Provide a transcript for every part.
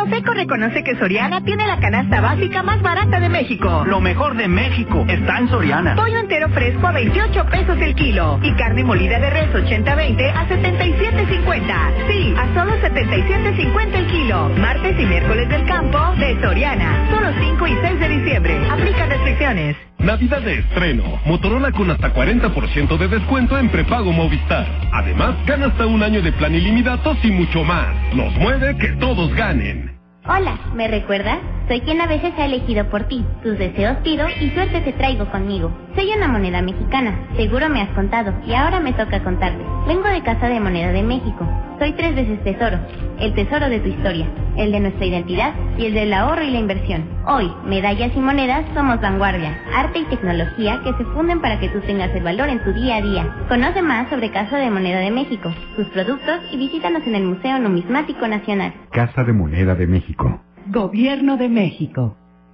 Profeco reconoce que Soriana tiene la canasta básica más barata de México. Lo mejor de México está en Soriana. Pollo entero fresco a 28 pesos el kilo. Y carne molida de res 80-20 a 77.50. Sí, a solo 77.50 el kilo. Martes y miércoles del campo de Soriana. Solo 5 y 6 de diciembre. Aplica restricciones. Navidad de estreno. Motorola con hasta 40% de descuento en prepago Movistar. Además, gana hasta un año de plan ilimitados y mucho más. Nos mueve que todos ganen. Hola, ¿me recuerdas? Soy quien a veces ha elegido por ti. Tus deseos pido y suerte te traigo conmigo. Soy una moneda mexicana. Seguro me has contado y ahora me toca contarte. Vengo de Casa de Moneda de México. Soy 3 veces tesoro. El tesoro de tu historia, el de nuestra identidad y el del ahorro y la inversión. Hoy, medallas y monedas somos vanguardia, arte y tecnología que se funden para que tú tengas el valor en tu día a día. Conoce más sobre Casa de Moneda de México, sus productos y visítanos en el Museo Numismático Nacional. Casa de Moneda de México. Gobierno de México.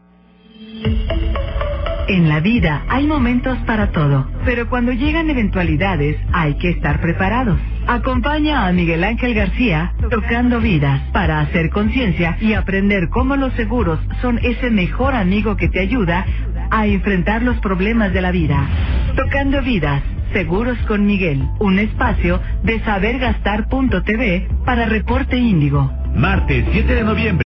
En la vida hay momentos para todo, pero cuando llegan eventualidades hay que estar preparados. Acompaña a Miguel Ángel García Tocando Vidas para hacer conciencia y aprender cómo los seguros son ese mejor amigo que te ayuda a enfrentar los problemas de la vida. Tocando Vidas, Seguros con Miguel, un espacio de sabergastar.tv para Reporte Índigo. Martes 7 de noviembre.